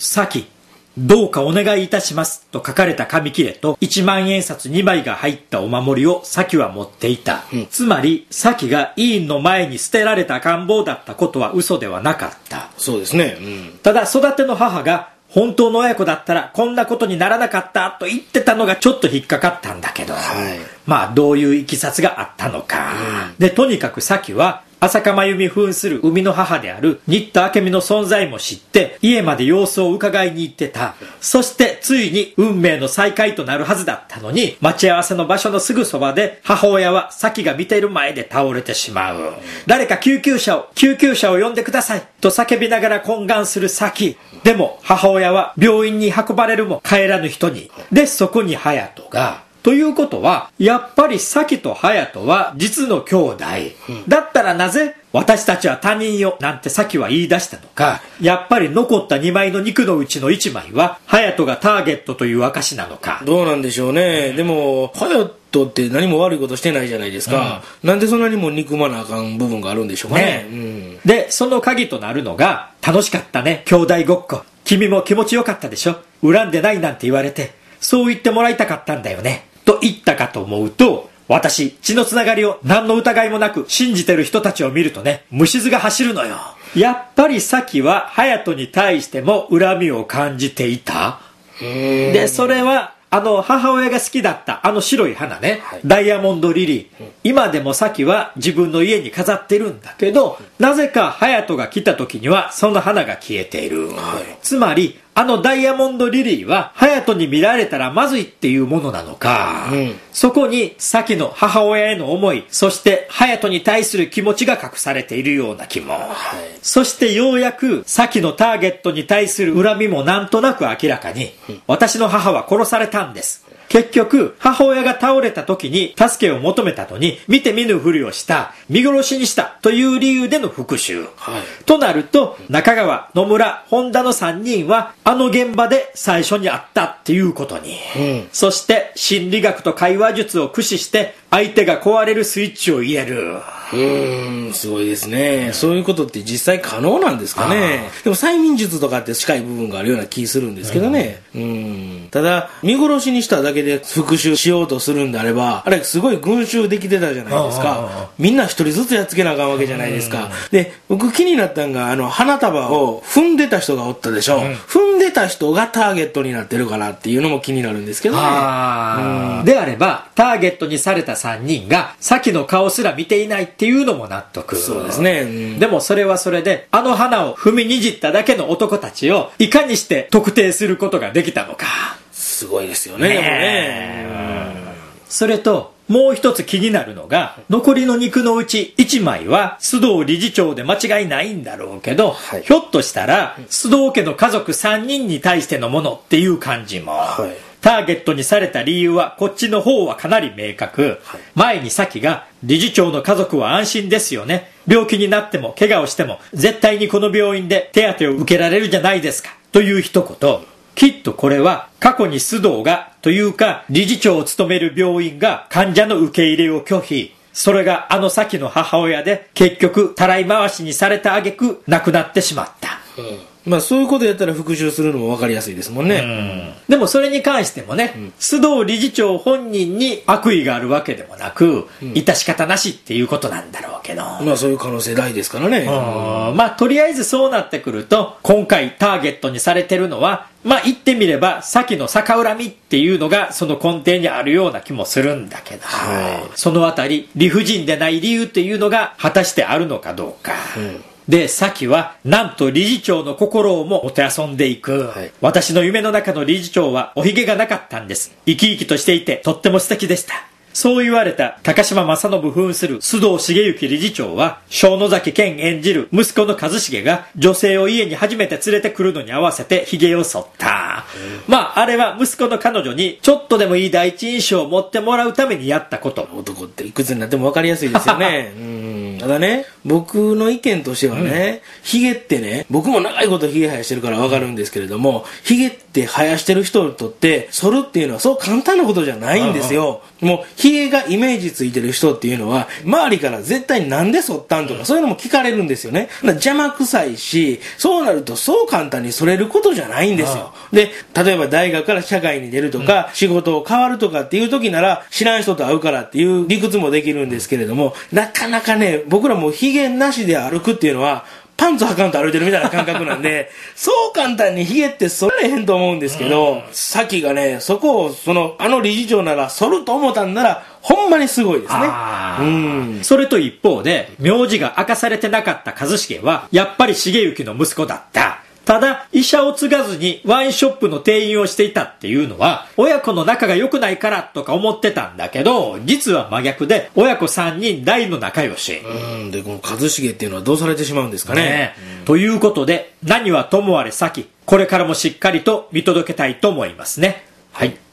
さき、どうかお願いいたしますと書かれた紙切れと1万円札2枚が入ったお守りをさきは持っていた。つまり、さきが委員の前に捨てられた赤ん坊だったことは嘘ではなかった。 そうですね。 ただ、育ての母が、本当の親子だったらこんなことにならなかったと言ってたのがちょっと引っかかったんだけど、まあどういういきさつがあったのか。で、とにかくさきは浅香真由美扮する生みの母である新田明美の存在も知って家まで様子を伺いに行ってた。そしてついに運命の再会となるはずだったのに、待ち合わせの場所のすぐそばで母親はさきが見ている前で倒れてしまう。誰か救急車を呼んでくださいと叫びながら懇願するさき。でも母親は病院に運ばれるも帰らぬ人に。で、そこに隼人が。ということは、やっぱりさきと隼人は実の兄弟。だったらなぜ私たちは他人よなんてさきは言い出したのか。やっぱり残った2枚の肉のうちの1枚は隼人がターゲットという証なのか。 どうなんでしょうね。でも隼人って何も悪いことしてないじゃないですか。なんでそんなにも憎まなあかん部分があるんでしょうかね。 で、その鍵となるのが、楽しかったね、兄弟ごっこ。君も気持ちよかったでしょ。恨んでないなんて言われて、そう言ってもらいたかったんだよね。と言ったかと思うと、私、血のつながりを何の疑いもなく信じてる人たちを見るとね、虫唾が走るのよ。やっぱりさきは隼人に対しても恨みを感じていた。で、それは、母親が好きだった白い花ね、ダイヤモンドリリー。今でもさきは自分の家に飾ってるんだけど、なぜか隼人が来た時にはその花が消えている。つまり、ダイヤモンドリリーは隼人に見られたらまずいっていうものなのか。そこにさきの母親への思い、そして隼人に対する気持ちが隠されているような気も。そしてようやくさきのターゲットに対する恨みもなんとなく明らかに。私の母は殺されたんです。結局、母親が倒れた時に助けを求めたのに、見て見ぬふりをした、見殺しにしたという理由での復讐。となると、中川、野村、本田の3人は、現場で最初に会ったっていうことに。そして、心理学と会話術を駆使して、相手が壊れるスイッチを入れる。 すごいですね。そういうことって実際可能なんですかね。でも催眠術とかって近い部分があるような気するんですけどね。ただ、見殺しにしただけで復讐しようとするんであれば、あれすごい群衆できてたじゃないですか。みんな一人ずつやっつけなあかんわけじゃないですか。で、僕気になったのが、花束を踏んでた人がおったでしょ。踏んでた人がターゲットになってるかなっていうのも気になるんですけどね。 であれば、ターゲットにされた3人が、さきの顔すら見ていないっていうのも納得。 そうですね。 でもそれはそれで、花を踏みにじっただけの男たちを、いかにして特定することができたのか。 すごいですよね。でもね。 それと、もう一つ気になるのが、残りの肉のうち1枚は須藤理事長で間違いないんだろうけど、ひょっとしたら須藤家の家族3人に対してのものっていう感じも。ターゲットにされた理由はこっちの方はかなり明確。前にさきが理事長の家族は安心ですよね。病気になっても怪我をしても絶対にこの病院で手当てを受けられるじゃないですか。という一言。きっとこれは過去に須藤がというか理事長を務める病院が患者の受け入れを拒否。それがさきの母親で結局たらい回しにされた挙句亡くなってしまった。 まあそういうことやったら復讐するのも分かりやすいですもんね。 でもそれに関してもね、須藤理事長本人に悪意があるわけでもなく、致し方なしっていうことなんだろうけど。 まあそういう可能性大ですからね。 まあとりあえずそうなってくると、今回ターゲットにされてるのは、まあ言ってみれば、先の逆恨みっていうのがその根底にあるような気もするんだけど、そのあたり理不尽でない理由っていうのが果たしてあるのかどうか。で、さきは、なんと理事長の心をももてあそんでいく。私の夢の中の理事長はおひげがなかったんです。生き生きとしていてとっても素敵でした。そう言われた高島正信扮する須藤茂之理事長は、小野崎健演じる息子の一茂が女性を家に初めて連れてくるのに合わせて髭を剃った。まあ、あれは息子の彼女にちょっとでもいい第一印象を持ってもらうためにやったこと。 男っていくつになっても分かりやすいですよね。 ただね、僕の意見としてはね、ヒゲってね、僕も長いことヒゲ生やしてるからわかるんですけれども、ヒゲって生やしてる人にとって剃るっていうのはそう簡単なことじゃないんですよ。もうヒゲがイメージついてる人っていうのは周りから絶対なんで剃ったんとかそういうのも聞かれるんですよね。邪魔くさいし、そうなるとそう簡単に剃れることじゃないんですよ。で、例えば大学から社会に出るとか、仕事を変わるとかっていう時なら知らん人と会うからっていう理屈もできるんですけれども、なかなかね、僕らもヒゲなしで歩くっていうのはパンツ履かんと歩いてるみたいな感覚なんでそう簡単にヒゲって剃られへんと思うんですけど、さっきがね、そこを理事長なら剃ると思ったんならほんまにすごいですね。 それと一方で、名字が明かされてなかった一茂はやっぱり重幸の息子だった。ただ、医者を継がずにワインショップの店員をしていたっていうのは、親子の仲が良くないからとか思ってたんだけど、実は真逆で、親子3人大の仲良し。 で、この一茂っていうのはどうされてしまうんですかね。 ということで、何はともあれ先、これからもしっかりと見届けたいと思いますね。はい。